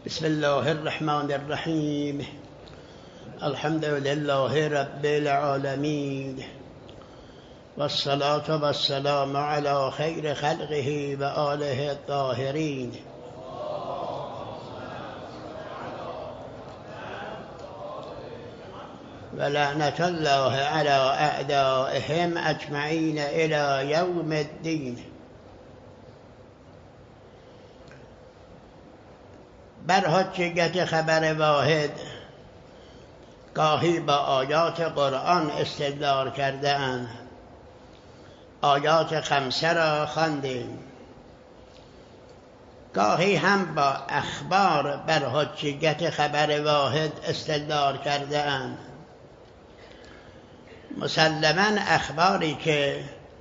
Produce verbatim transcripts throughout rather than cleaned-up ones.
بسم الله الرحمن الرحیم. الحمد لله رب العالمین والصلاة والسلام على خیر خلقه و آله الطاهرین. و لعنت الله على اعدائهم اجمعین الى یوم الدین. بر حجیت خبر واحد گاهی با آیات قرآن استدلال کرده اند. آیات خمسه را خواندیم. گاهی هم با اخبار بر حجیت خبر واحد استدلال کرده اند. مسلماً اخباری که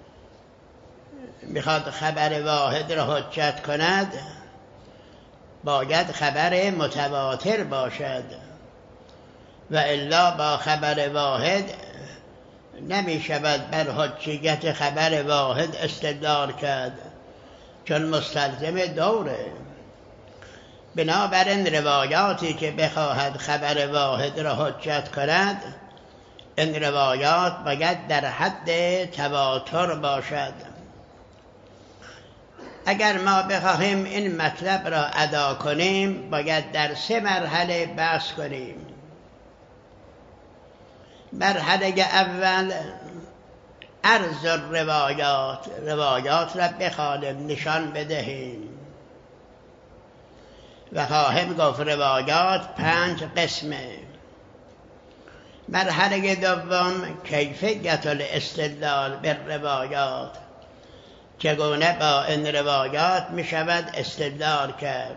میخواد خبر واحد را حجت کند باید خبر متواتر باشد و الا با خبر واحد نمی شود بر حجیت خبر واحد استدلال کرد، چون مستلزم دوره. بنابراین روایاتی که بخواهد خبر واحد را حجت کند، این روایات باید در حد تواتر باشد. اگر ما بخواهیم این مطلب را ادا کنیم باید در سه مرحله بحث کنیم. مرحله اول عرض روایات، روایات را بخوانیم، نشان بدهیم و خواهیم گفت روایات پنج قسمه. مرحله دوم کیفیت الاستدلال بالروایات، چگونه با این روایات می شود استدلال کرد.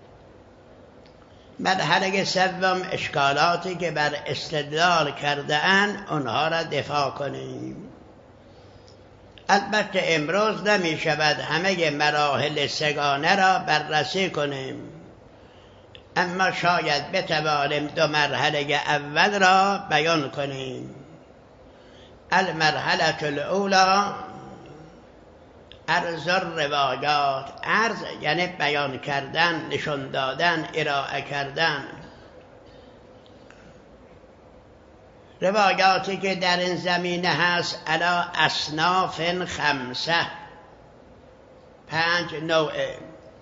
مرحله سوم اشکالاتی که بر استدلال کرده اند اونها را دفاع کنیم. البته امروز نمی شود همه مراحل سگانه را بررسی کنیم، اما شاید بتوانیم دو مرحله اول را بیان کنیم. المرحله الاولی عرض روایات. عرض یعنی بیان کردن، نشان دادن، ارائه کردن. روایاتی که در این زمینه هست علی اصناف خمسه، پنج نوعه.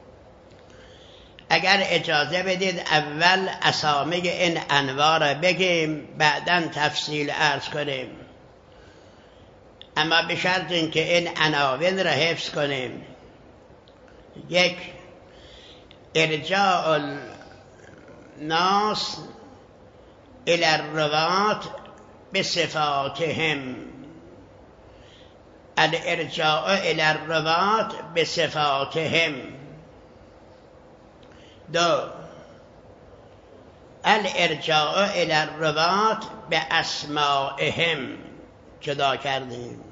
اگر اجازه بدید اول اسامی این انواع را بگیم، بعداً تفصیل عرض کنیم، اما به شرط اینکه این عناوین را حفظ کنیم. یک، ارجاع الناس الی الروات بصفاتهم. الارجاع الی الروات بصفاتهم. دو، الارجاع الی الروات باسمائهم. جدا کردیم.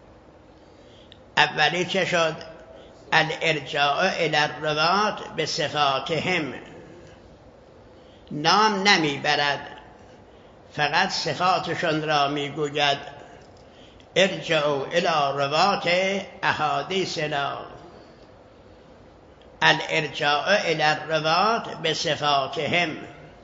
اولی چه شد؟ الارجاع الی الروات بصفاتهم. نام نمی برد، فقط صفاتشون را می گوید. ارجعوا الی روات احادیثنا. الارجاع الی الروات بصفاتهم.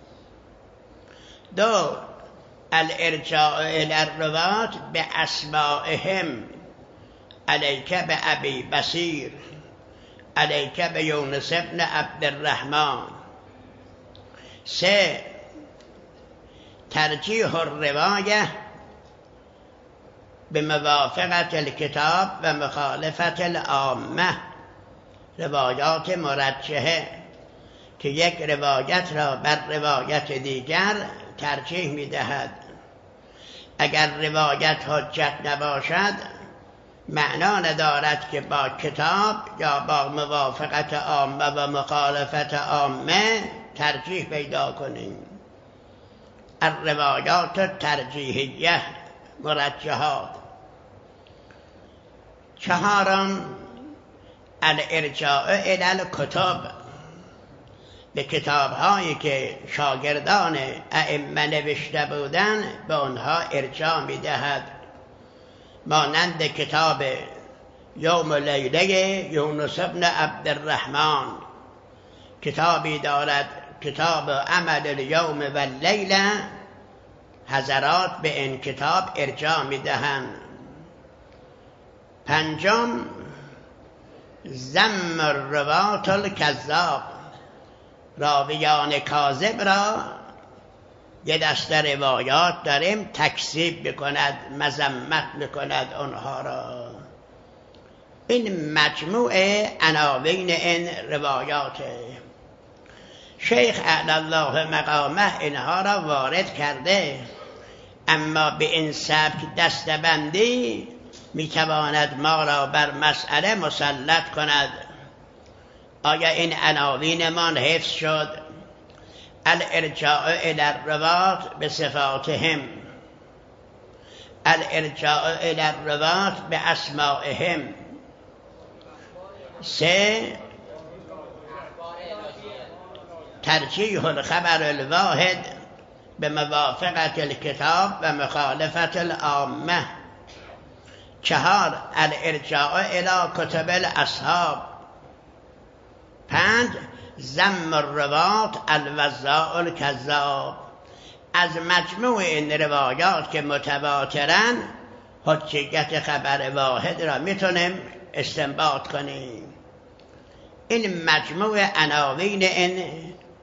دو، الارجاع الی الروات باسمائهم. علیک بابی بصیر، علیک بیونس ابن عبدالرحمن. سه، ترجیح الروایه بموافقت الکتاب و مخالفت العامه. روایات مرجحه که یک روایت را بر روایت دیگر ترجیح می دهد. اگر روایت حجت نباشد معنا ندارد که با کتاب یا با موافقت عامه و مخالفت عامه ترجیح پیدا کنیم. الروایات ترجیحیه، مرجحات. چهارم، الارجاع الی الکتب. به کتاب هایی که شاگردان ائمه نوشته بودن به آنها ارجاع می دهد، مانند کتاب یوم لیله یونس ابن عبدالرحمن. کتابی دارد کتاب عمل الیوم و لیله حضرات به این کتاب ارجاع میدهند. پنجم ذم الروات الکذاب، راویان کاذب را یه دسته روایات داریم تکذیب بکند، مذمت بکند اونها را. این مجموعه عناوین این روایاته. شیخ اعلی الله مقامه اینها را وارد کرده، اما به این سبک دستبندی میتواند ما را بر مسئله مسلط کند. آیا این عناوینمان حفظ شد؟ الارجاع الی الروات به صفاتهم، الارجاع الی الروات به اسمائهم. سه ترجیح الخبر الواحد به موافقت الکتاب و مخالفت العامه. چهار الارجاع الی کتب الاصحاب. پنج ذم الروات الوضاع الکذاب. از مجموع این روایات که متواترن حجیت خبر واحد را میتونیم استنباط کنیم. این مجموع عناوین این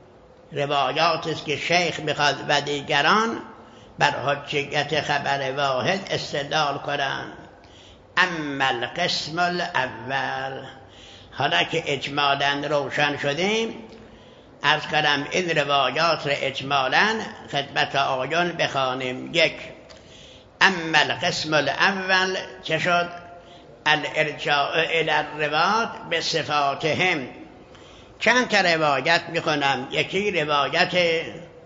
روایات است که شیخ میخواد و دیگران بر حجیت خبر واحد استدلال کنند. اما القسم الاول، حالا که اجمالاً روشن شدیم، عرض کنم این روایات را اجمالاً خدمت آیان بخوانیم. یک، اما القسم الاول چه شد؟ الارجاع الی الروات به صفاتهم. چند تا روایت میکنم. یکی روایت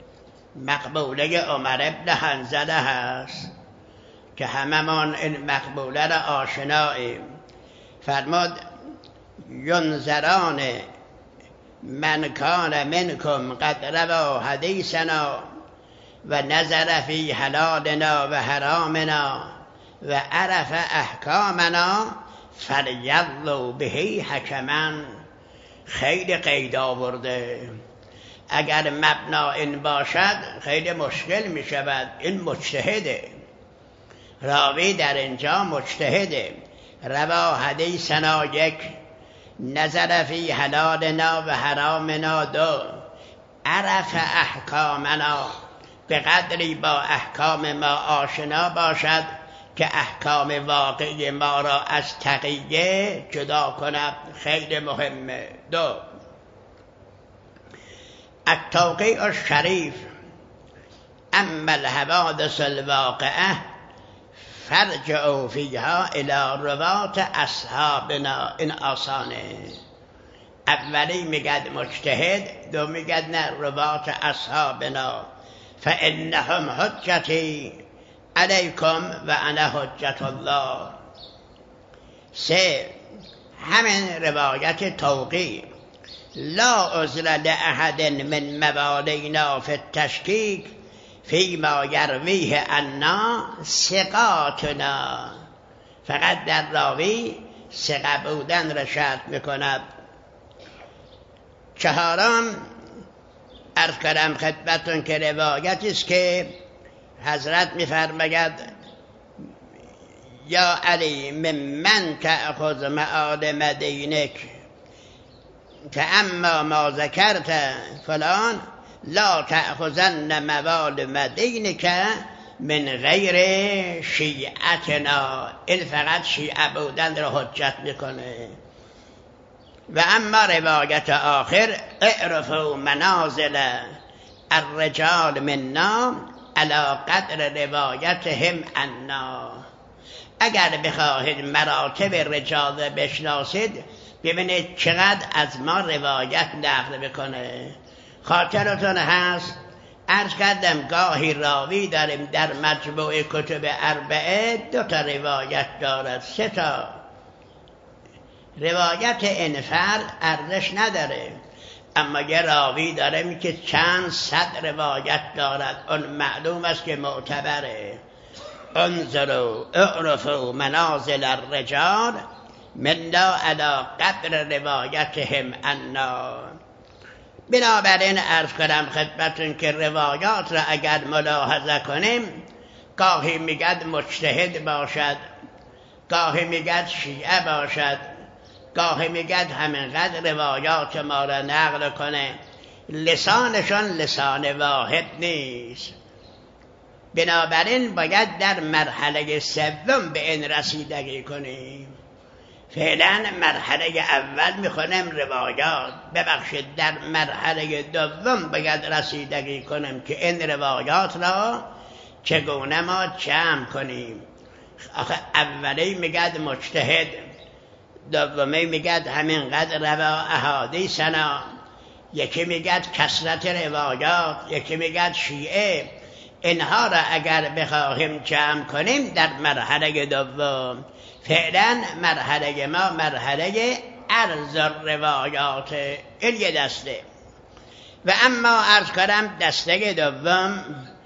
مقبوله عمر ابن حنظله هست که هممان این مقبوله را آشناییم. فرمود ینظران من کان منکم قد روا حدیثنا و نظر فی حلالنا و حرامنا و عرف احکامنا فلیضلوا به حکما. خیلی قید آورده. اگر مبنا این باشد خیلی مشکل می شود. این مجتهده، راوی در اینجا مجتهده. روا حدیثنا یک، نظر فی حلالنا و حرامنا دو، عرف احکامنا به قدری با احکام ما آشنا باشد که احکام واقعی ما را از تقیه جدا کند. خیلی مهمه. دو التوقیع الشریف. اما الحوادث الواقعه فرجعوا فیها الی روات اصحابنا. این آسانه. اولی میگد مجتهد، دو میگد نه روات اصحابنا. فانهم حجتی علیکم و انا حجت الله. سه همین روایت توقیع لا عذر لأحد من موالینا فی التشکیک فیما یرویه عنا ثقاتنا. فقط در راوی ثقه بودن را شرط میکند. چهارم عرض کردم خدمتتون که روایتی است که حضرت میفرماید یا علی ممن تأخذ معالم دینک که اما ما ذکرت فلان لا تأخذن موالم دینک من غیر شیعتنا. این فقط شیعه بودن را حجت میکنه. و اما روایت آخر اعرفوا منازل الرجال منا علی قدر روایتهم عنا. اگر بخواهید مراتب رجال بشناسید ببینید چقدر از ما روایت نقل بکنه. خاطرتون هست عرض کردم گاهی راوی داریم در مجموع کتب اربعه دو تا روایت دارد، سه تا. روایت انفرد ارزش نداره، اما یه راوی داریم که چند صد روایت دارد، اون معلوم است که معتبره. انظروا اعرفوا منازل الرجال منا علی قدر روایتهم عنا. بنابراین عرض کنم خدمتون که روایات را اگر ملاحظه کنیم گاهی میگد مجتهد باشد، گاهی میگد شیعه باشد، گاهی میگد همینقدر روایات ما را نقل کنه، لسانشان لسان واحد نیست. بنابراین باید در مرحله سوم به این رسیدگی کنیم. فعلا مرحله اول میخونم روایات، ببخشید در مرحله دوم باید رسیدگی کنیم که این روایات را چگونه ما جمع کنیم. آخه اولی میگد مجتهد، دومی میگد همینقدر روا احادیثنا، یکی میگد کثرت روایات، یکی میگد شیعه. اینها را اگر بخواهیم جمع کنیم در مرحله دوم، فعلا مرحله ما مرحله عرض روایات، این یه دسته. و اما عرض کنم دسته دوم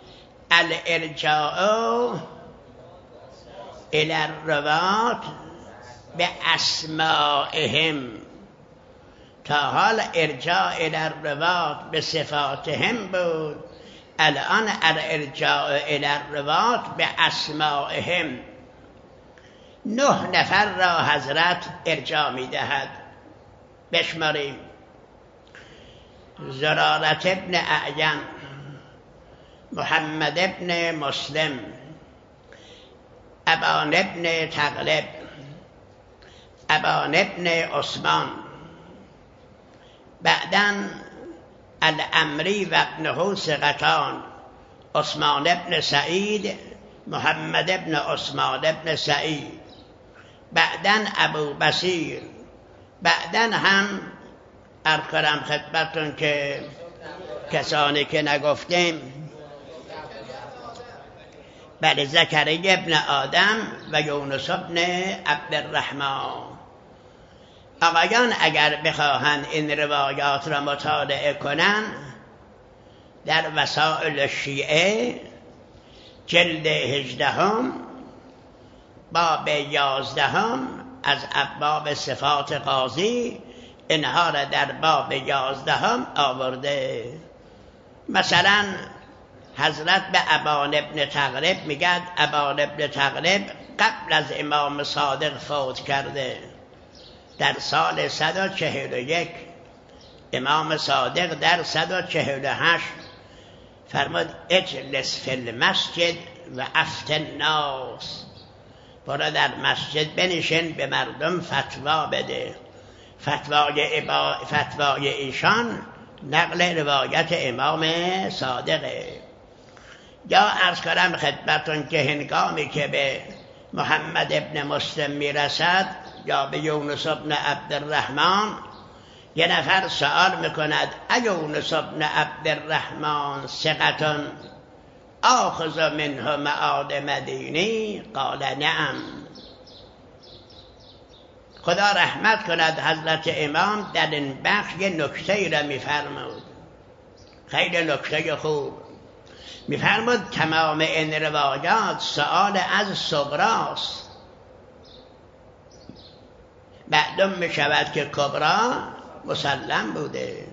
الارجاء الی الروات به اسمائهم. تا حال ارجاع الی الروات به صفاتهم بود، الان الارجاع الی الروات به اسمائهم. نه نفر را حضرت ارجاع می دهد، بشماریم: زرارت ابن اعین، محمد ابن مسلم، ابان ابن تغلب، ابان ابن عثمان، بعداً الامری و ابنه ثقتان، عثمان ابن سعید، محمد ابن عثمان ابن سعید، بعداً ابو بصیر، بعداً هم ارکرم خدمتون که کسانی که نگفتیم بله زکریا ابن آدم و یونس ابن عبدالرحمن. آقایان اگر بخواهند این روایات را مطالعه کنند در وسائل الشیعه جلد هجدهم باب یازدهم از ابواب صفات قاضی اینها را در باب یازدهم آورده. مثلا حضرت به ابان ابن تغلب میگد ابان ابن تغلب قبل از امام صادق فوت کرده در سال صد و چهل و یک، امام صادق در صد و چهل و هشت. فرمود اجلس فی المسجد و افتن الناس، برو در مسجد بنشین به مردم فتوا بده. فتوای, ابا... فتوای ایشان نقل روایت امام صادقه. یا عرض کنم خدمتون که هنگامی که به محمد ابن مسلم میرسد یا به یونس ابن عبدالرحمن، یه نفر سوال میکند ایونس ابن عبدالرحمن ثقتون آخذ منه معاد مدینی؟ قال نعم. خدا رحمت کند حضرت امام در این بخش یه نکته را میفرمود، خیلی نکته خوب. میفرمود تمام این روایات سؤال از صغراست، معلوم میشود که کبرا مسلم بوده،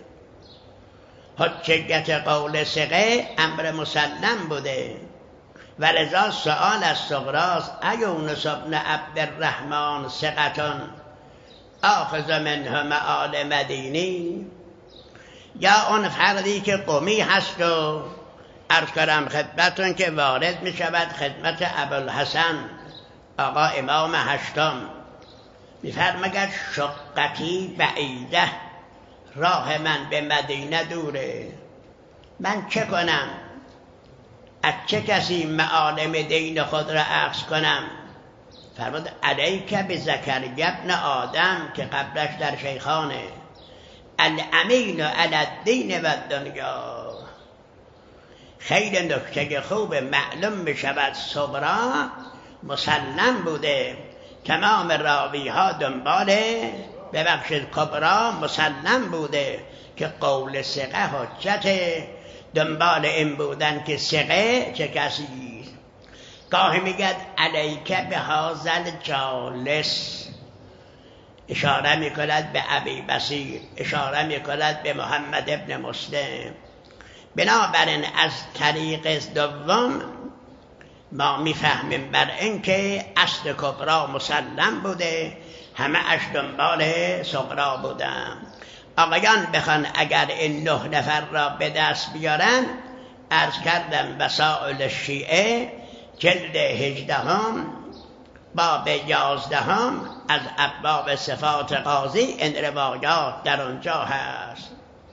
حجیت قول ثقه امر مسلم بوده، ولذا سؤال از صغراست ایونس ابن عبدالرحمن ثقتون آخذ منه معال مدینی. یا اون فردی که قمی هست و عرض کنم خدمتون که وارد می شود خدمت ابوالحسن آقا امام هشتم، می فرماید شقتی بعیده، راه من به مدینه دوره، من چه کنم؟ از چه کسی معالم دین خود را اخذ کنم؟ فرمود علیک به زکریا ابن آدم که قبلش در شیخانه، الامین علی الدین و الدنیا. خیلی نکته خوب، معلوم می شود صبرا مسلم بوده، تمام راوی ها دنباله ببخشید کبرا مسلم بوده که قول ثقه حجت، دنبال این بودن که ثقه چه کسی. گاهی میگد علیک به هازل جالس، اشاره می کند به ابی بصیر، اشاره می کند به محمد ابن مسلم. بنابراین از طریق دوم ما میفهمیم بر اینکه اصل کبرا مسلم بوده، همه اش دنبال صغرا بودن. آقایان بخوان اگر این نه نفر را به دست بیارن، عرض کردم وسائل شیعه جلد هجدهم باب یازدهم از ابواب صفات قاضی این روایات در آنجا هست.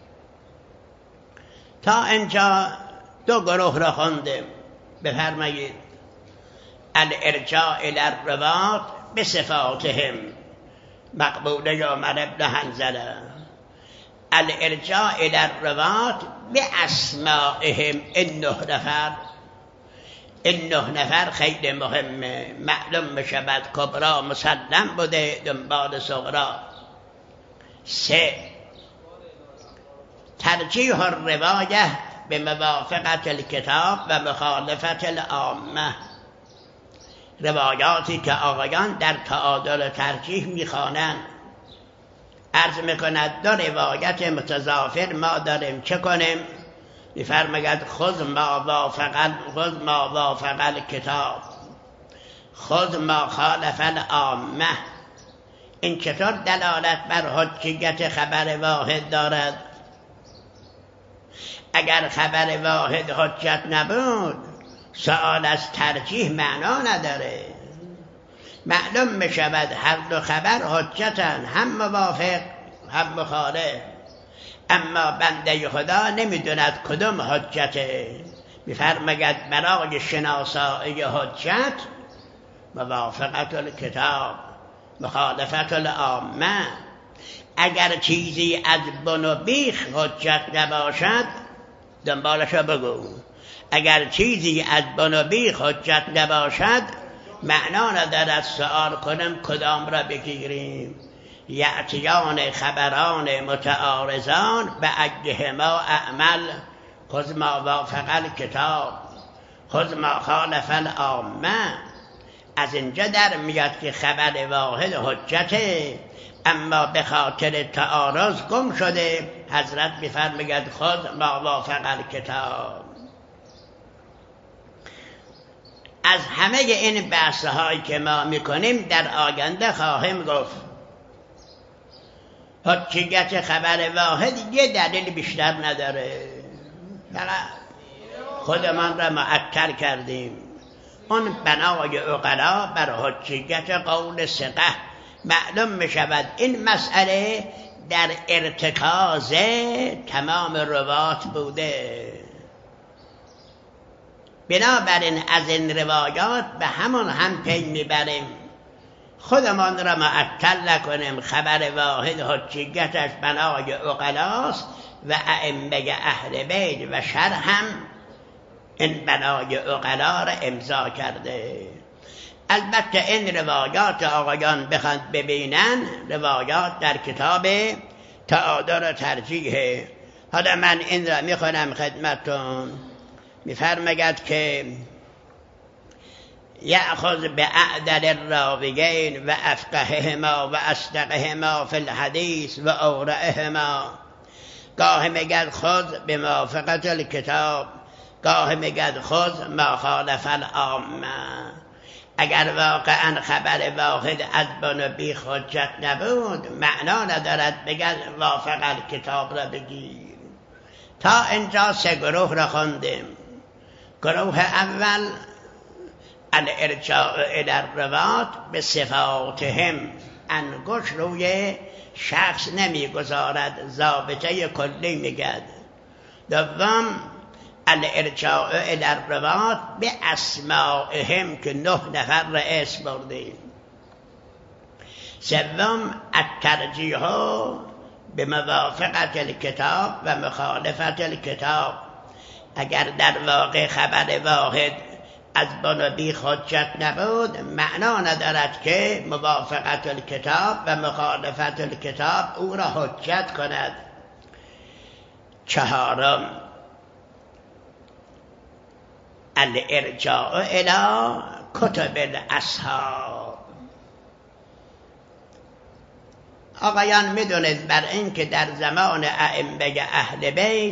تا اینجا دو گروه را خوندیم. بفرمایید الارجاع الی الروات بصفاتهم، مقبوله عمر ابن حنظله. الارجاع الی الروات باسمائهم، این نه نفر این نه نفر خیلی مهمه. معلوم میشه بعد کبرا مسلم بوده دنبال صغرا. سه، ترجیح الروایه به موافقت الکتاب و مخالفت العامه. روایاتی که آقایان در تعادل ترجیح میخوانند، عرض میکند دو روایت متضافر ما داریم، چه کنیم؟ میفرماید خذ ما وافق خذ ما وافق الکتاب، خذ ما خالف العامه. این چطور دلالت بر حجیت خبر واحد دارد؟ اگر خبر واحد حجت نبود، سؤال از ترجیح معنا نداره. معلوم می شود هر دو خبر حجتن، هم موافق هم مخالف، اما بنده خدا نمیدوند کدوم حجته. میفرماید برای شناسایی حجت موافقت الکتاب، مخالفت العامه. اگر چیزی از بن و بیخ حجت نباشد دنبالشو بگو. اگر چیزی از بن و بیخ حجت نباشد معنا ندارد سؤال کنم کدام را بگیریم. یأتیان خبران متعارضان به ایهما اعمل، خذ ما وافق الکتاب خذ ما خالف العامه. از اینجا در میاد که خبر واحد حجته، اما به خاطر تعارض گم شده. حضرت میفرماید خذ ما وافق الکتاب. از همه این بحث هایی که ما میکنیم در آینده خواهیم گفت. حجیت خبر واحد یه دلیل بیشتر نداره، فقط خودمان را معطل کردیم. اون بنای عقلا بر حجیت قول ثقه. معلوم می شود این مسئله در ارتکاز تمام روات بوده. بنابراین از این روایات به همون هم پی میبریم، خودمان را معطل نکنیم. خبر واحد حجیتش بنای عقلاست و ائمه اهل بیت و شرع هم این بنای عقلا را امضا کرده. البته این روایات آقایان بخواند ببینن، روایات در کتاب تعادل و ترجیح. حالا من این را میخونم خدمتون. میفرماید که یأخذ باعدل الراویین و افقههما و اصدقهما فی الحدیث و اورعهما. گاهی میگد خذ بموافقت الکتاب، گاهی میگد خذ ما خالف العامه. اگر واقعا خبر واحد از بن و بیخ حجت نبود، معنا ندارد بگن وافق الکتاب را بگیر. تا اینجا سه گروه را خوندیم. گروه اول الارجاع الی الروات به صفاتهم، انگشت روی شخص نمیگذارد، ضابطه کلی میگد. دوم الارجاع الی الروات به اسمائهم که نه نفر را اسم بردیم. سوم الترجیح به موافقت الکتاب و مخالفت الکتاب. اگر در واقع خبر واحد از بن و بیخ حجت نبود، معنا ندارد که موافقت الکتاب و مخالفت الکتاب او را حجت کند. چهارم الارجاع الی کتب الاصحاب. آقایان میدونید بر این که در زمان ائمه اهل بیت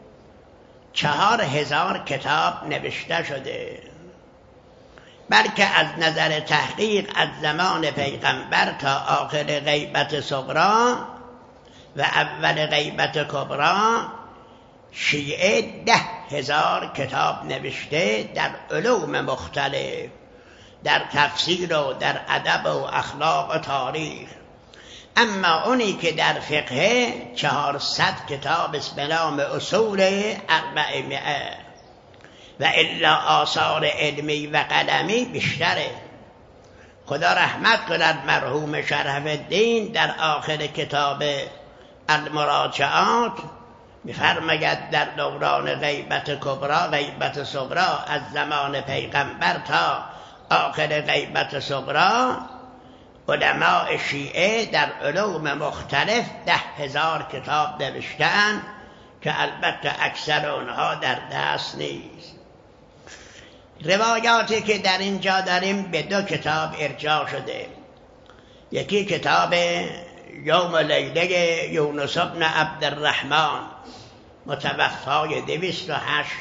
چهار هزار کتاب نوشته شده، بلکه از نظر تحقیق از زمان پیغمبر تا آخر غیبت صغرا و اول غیبت کبرا شیعه ده هزار کتاب نوشته در علوم مختلف، در تفسیر و در ادب و اخلاق و تاریخ. اما اونی که در فقه چهارصد کتاب است به نام اصول اربعمائه و الا آثار علمی و قلمی بیشتره. خدا رحمت کند مرحوم شرف الدین در آخر کتاب المراجعات می‌فرماید در دوران غیبت کبرا غیبت صغرا از زمان پیغمبر تا آخر غیبت صغرا علماء شیعه در علوم مختلف ده هزار کتاب نوشتن که البته اکثر اونها در دست نیست. روایاتی که در اینجا داریم به دو کتاب ارجاع شده. یکی کتاب یوم و لیله یونس بن عبدالرحمن متوفای دویست و هشت.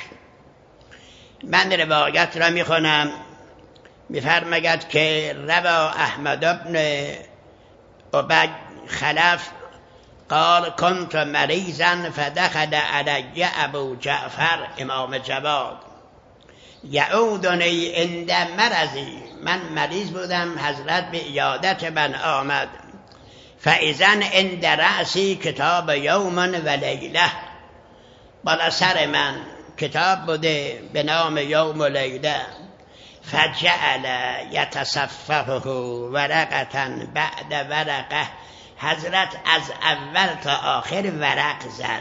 من روایت را میخونم. میفرماید که روا احمد بن عبید خلف قال كنت مریضا فدخل علی ابو جعفر امام جواد یعودنی عند مرضی. من مریض بودم، حضرت به عیادت من آمد. فاذن عند رأسی کتاب یوم و لیله، بالا سر من کتاب بوده به نام یوم و لیله. فجعل یتصفحه ورقة بعد ورقه. حضرت از اول تا آخر ورق زد،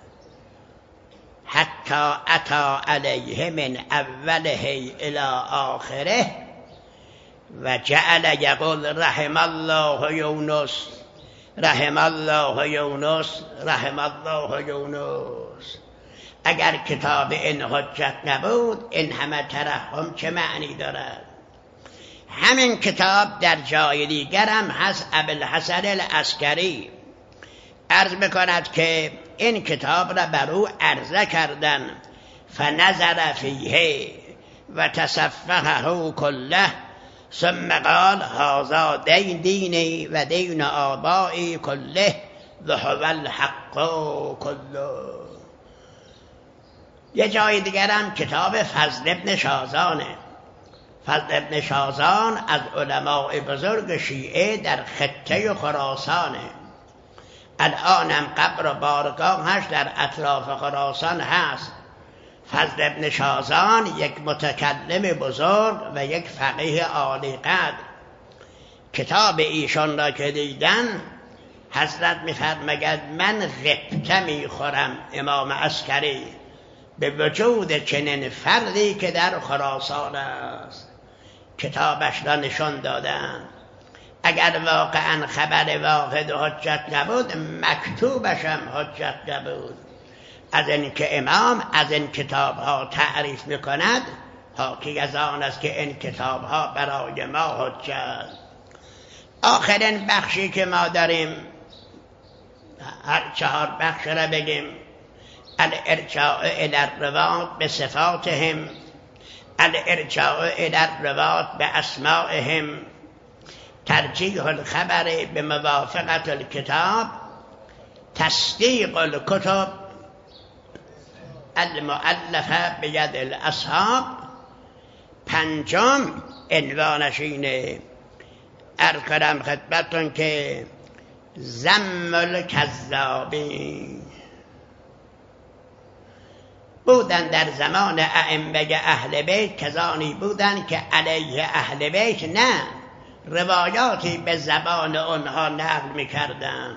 حتی اتا علیه من اوله الی آخره و جعل یقول رحم الله یونس رحم الله یونس رحم الله یونس. اگر کتاب این حجت نبود این همه ترحم چه معنی دارد؟ همین کتاب در جای دیگر هم هست. ابوالحسن العسکری عرض میکند که این کتاب را بر او عرضه کردن فنظر فیه و تصفحه کله ثم قال هذا دین دینی و دین آبایی کله و هو الحق کله. یه جای دیگر هم کتاب فضل ابن شازانه. فضل ابن شازان از علماء بزرگ شیعه در خطه خراسانه. الان هم قبر و بارگاهش در اطراف خراسان هست. فضل ابن شازان یک متکلم بزرگ و یک فقیه عالی قدر. کتاب ایشان را که دیدن حضرت می‌فرماید من غبطه می‌خورم امام عسکری به وجود چنین فردی که در خراسان است. کتابش را نشان دادن. اگر واقعا خبر واحد حجت نبود مکتوبش هم حجت نبود. از این که امام از این کتاب ها تعریف میکند حاکی از آن است که این کتاب ها برای ما حجت. آخرین بخشی که ما داریم، هر چهار بخش را بگیم: الارجاع الی الرواة بصفاتهم، الارجاع الی الرواة باسمائهم، ترجیح الخبر بموافقت الكتاب، تصدیق الكتب المؤلفه بید الاصحاب. پنجم عنوانش اینه، عرض کنم خدمتتون که ذم الکذابین. بودن در زمان ائمه اهل بیت کسانی بودن که علیه اهل بیت نه روایاتی به زبان آنها نقل میکردن.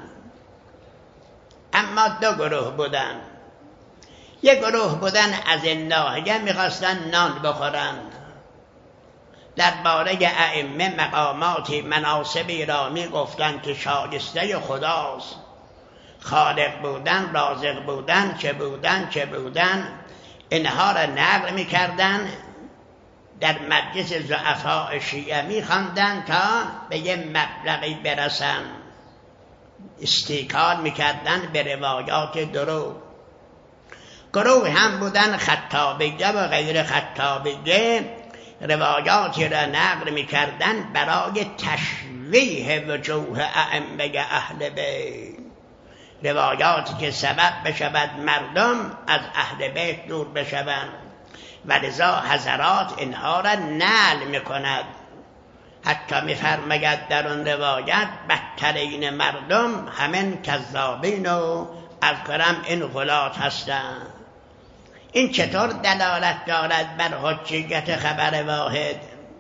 اما دو گروه بودن. یک گروه بودن از این ناحیه میخواستن نان بخورن، درباره ائمه مقاماتی مناصبی را میگفتن که شایسته خداست، خالق بودن، رازق بودن، چه بودن چه بودن، اینها را نقل میکردن، در مجلس ضعفاء شیعه میخواندن تا به یه مبلغی برسن. استیکال میکردن به روایات دروغ. گروه هم بودن خطابیه و غیر خطابیه، روایاتی را نقل میکردن برای تشویه وجوه ائمه اهل بیت، روایاتی که سبب بشود مردم از اهل بیت دور بشوند و لذا حضرات اینها را نقل میکند. حتی میفرماید در اون روایت بدترین مردم همین کذابین و از کرم این غلات هستند. این چطور دلالت دارد بر حجیت خبر واحد؟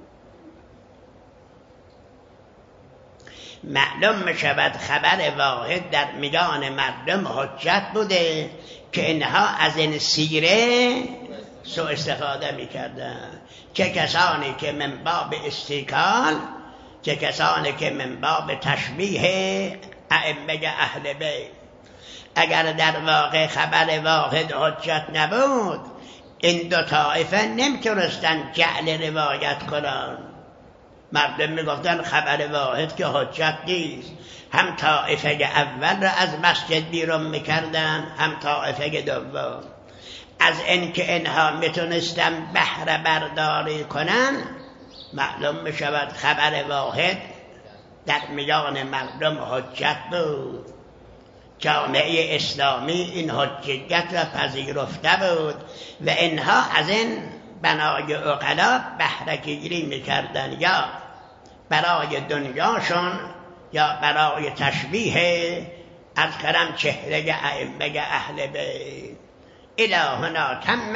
معلوم میشود خبر واحد در میان مردم حجت بوده که اینها از این سیره سوء استفاده میکردن، چه کسانی که من باب استیکال، چه کسانی که من باب تشبیه ائمه اهل بیت. اگر در واقع خبر واحد حجت نبود، این دو طایفه نمیتونستن جعل روایت کنن. مردم میگفتن خبر واحد که حجت نیست، هم طایفه اول را از مسجد بیرون میکردن، هم طایفه دوم. از اینکه اینها میتونستن بهره برداری کنن، معلوم میشود خبر واحد در میان مردم حجت بود. جامعه اسلامی این حجیت را پذیرفته بود و اینها از این بنای عقلا بهره گیری میکردن، یا برای دنیاشون یا برای تشبیه از کرم چهره ائمه اهل بیت. الهنا تم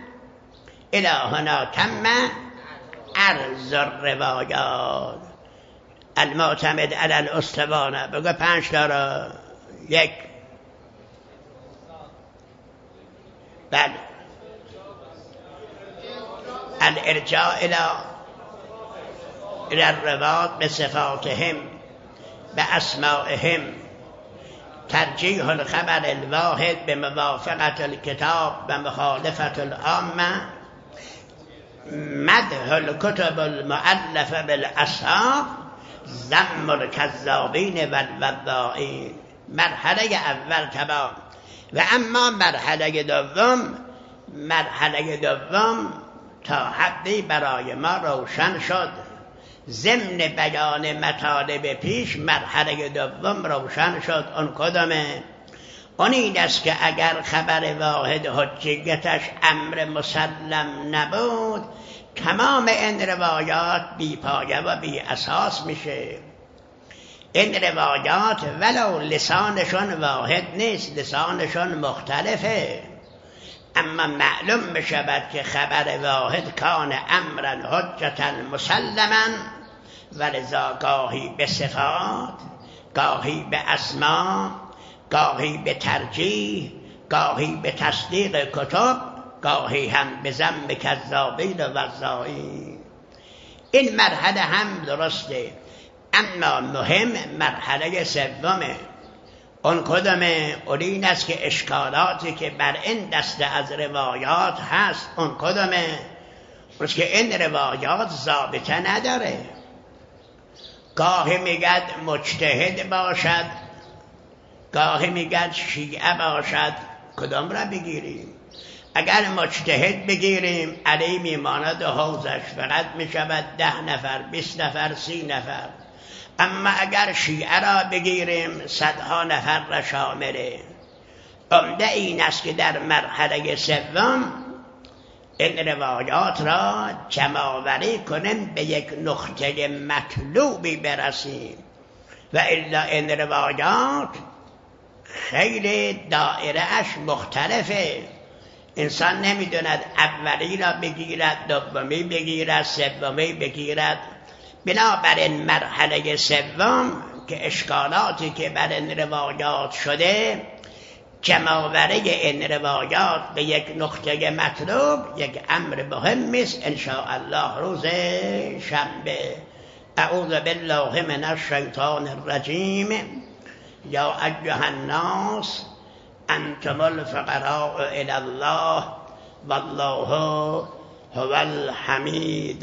الهنا تم عرض الروایات المعتمد علی الاسطوانه. بگو پنج داره. یک، بله، الارجاع الى الى الروات بصفاتهم باسمائهم، ترجیح الخبر الواحد بموافقت الكتاب ومخالفت العامه، مدح الكتب المؤلفه بالاصحاب، ذم الكذابین والوضاعین. مرحله اول تمام. و اما مرحله دوم، مرحله دوم تا حدی برای ما روشن شد. ضمن بیان مطالب پیش، مرحله دوم روشن شد. اون کدامه؟ اون این است که اگر خبر واحد حجیتش امر مسلم نبود، تمام این روایات بی پایه و بی اساس میشه. این روایات ولو لسانشون واحد نیست، لسانشون مختلفه، اما معلوم میشود که خبر واحد کان امرا حجتا مسلما، ولذا گاهی به صفات، گاهی به اسما، گاهی به ترجیح، گاهی به تصدیق کتب، گاهی هم به ذم کذابین و وضاعین. این مرحله هم درسته، اما مهم مرحله سومه. اون کدامه؟ اون این است که اشکالاتی که بر این دسته از روایات هست، اون کدامه؟ اون که این روایات ضابطه نداره. گاهی میگد مجتهد باشد، گاهی میگد شیعه باشد. کدام را بگیریم؟ اگر مجتهد بگیریم، علی میماند حوزش فقط میشود ده نفر، بیست نفر، سی نفر. اما اگر شیعه را بگیریم، صدها نفر را شامله. عمده این است که در مرحله سوم این روایات را جمع‌آوری کنیم، به یک نقطه مطلوبی برسیم، و الا این روایات خیلی دایره‌اش مختلفه. انسان نمیدوند اولی را بگیرد، دومی بگیرد، سومی بگیرد. بنابراین مرحله سوم که اشکالاتی که بر این روایات شده، جمع‌آوری این روایات به یک نقطه مطلوب یک امر مهم است. ان شاء الله روز شنبه. اعوذ بالله من الشیطان الرجیم. یا ایها الناس انتم الفقراء الی الله والله هو الحمید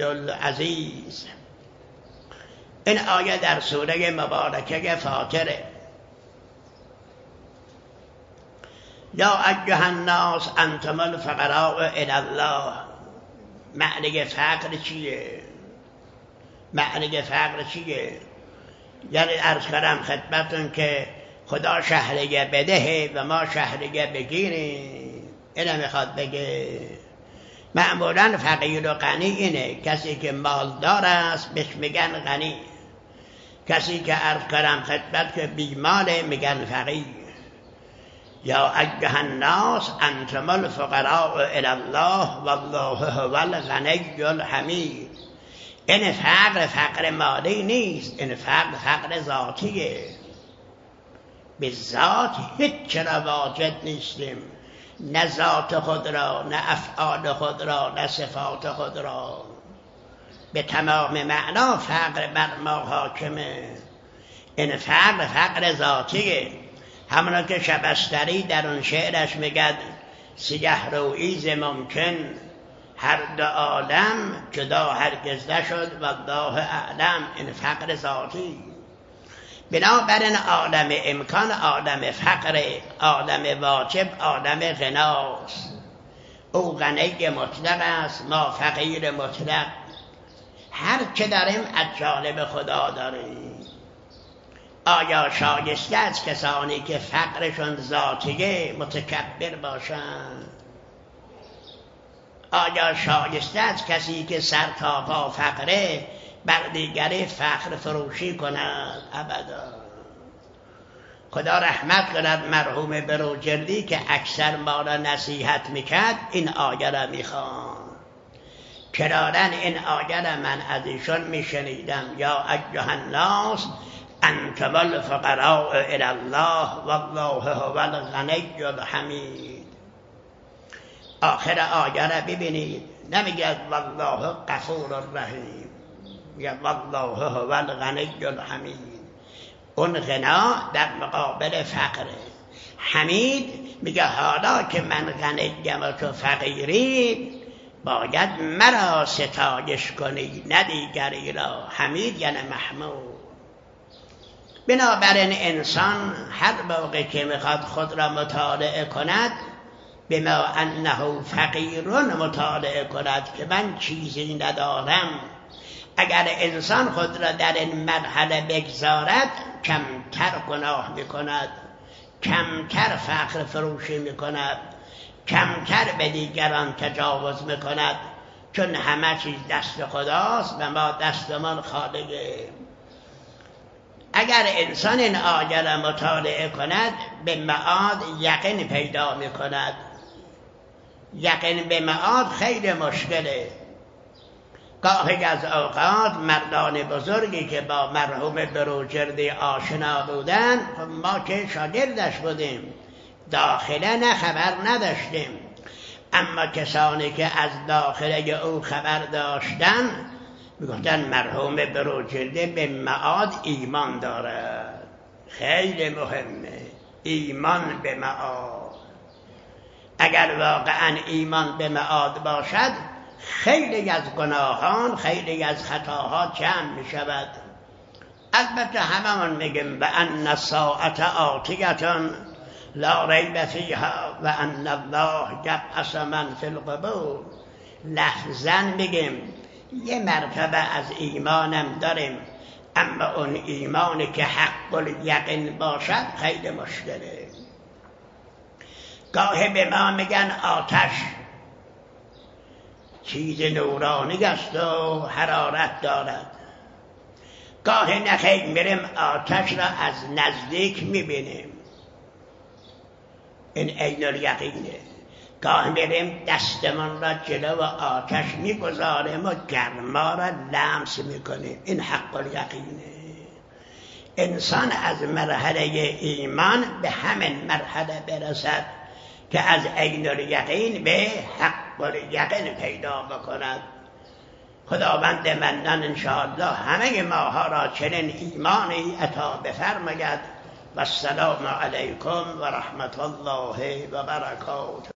العزیز. این آیه در سوره مبارکه فاطره. یا ایها الناس انتم الفقراء الی الله. معنی فقر چیه؟ معنی فقر چیه؟ یعنی عرض کردم خدمتون که خدا شهریه بده و ما شهریه بگیریم. اینه میخواد بگه. معمولا فقیر و غنی اینه، کسی که مالدار است بهش میگن غنی، کسی که عرض کردم خدمت که بیماله میگن فقیر. یا ایها الناس انتم الفقراء الی الله والله هو الغنی الحمید. این فقر فقر مالی نیست، این فقر فقر ذاتیه. به ذات هیچ چرا واجد نیستیم، نه ذات خود را، نه افعال خود را، نه صفات خود را. به تمام معنا فقر بر ما حاکمه. این فقر فقر ذاتیه. همون که شبستری در اون شعرش میگد سیه رویز ممکن هر دو عالم جدا هرگز نشد والله اعلم. این فقر ذاتی. بنابراین عالم امکان عالم فقر، عالم واجب عالم غناست. او غنی مطلق است، ما فقیر مطلق. هر چه داریم از جانب خدا داریم. آیا شایسته از کسانی که فقرشون ذاتیه متکبر باشند؟ آیا شایسته از کسی که سر تا پا فقره بر دیگری فخر فروشی کند؟ ابدا. خدا رحمت کند مرحوم بروجردی که اکثر ما را نصیحت میکرد، این آیه را میخوان. کرارن این آیه را من از ایشون میشنیدم. یا ایها الناس انتم الفقراء الی الله والله هو الغنی الحمید. آخر آیه را ببینید، نمیگه والله غفور رحیم، میگه والله هو الغنی الحمید. اون غنا در مقابل فقره. حمید میگه حالا که من غنیم و تو فقیری باید مرا ستایش کنی نه دیگری را. حمید یعنی محمود. بنابراین انسان هر موقع که میخواد خود را مطالعه کند بما انه فقیرون مطالعه کند که من چیزی ندارم. اگر انسان خود را در این مرحله بگذارد کمتر گناه میکند، کمتر فقر فروشی میکند، کمتر به دیگران تجاوز میکند، چون همه چیز دست خداست و ما دستمان خالقه. اگر انسان این آیه را مطالعه کند به معاد یقین پیدا میکند. یقین به معاد خیلی مشکله. گاهی از اوقات مردان بزرگی که با مرحوم بروجردی آشنا بودن، ما که شاگردش بودیم داخله نه خبر نداشتیم، اما کسانی که از داخله او خبر داشتن میگفتن مرحوم بروجردی به معاد ایمان دارد. خیلی مهمه ایمان به معاد. اگر واقعا ایمان به معاد باشد خیلی از گناهان، خیلی از خطاها جمع می شود. البته هممون میگیم و ان الساعة آتیة لا ریب فیها و ان الله یبعث من فی القبور. لفظاً میگیم یه مرتبه از ایمانم داریم، اما اون ایمانی که حق الیقین باشد خیلی مشکله. گاهی به ما میگن آتش چیز نورانی است و حرارت دارد. گاهی نخیر میریم آتش را از نزدیک میبینیم، این عین الیقینه. گاهی میریم دستمان را جلو آتش میگذاریم و گرما را لمس میکنیم، این حق الیقینه. انسان از مرحله ایمان به همین مرحله برسد که از عین الیقین به حق الیقین پیدا بکند. خداوند منان انشاءالله همه ماها را چنین ایمانی عطا بفرماید. و السلام علیکم و رحمت الله و برکاته.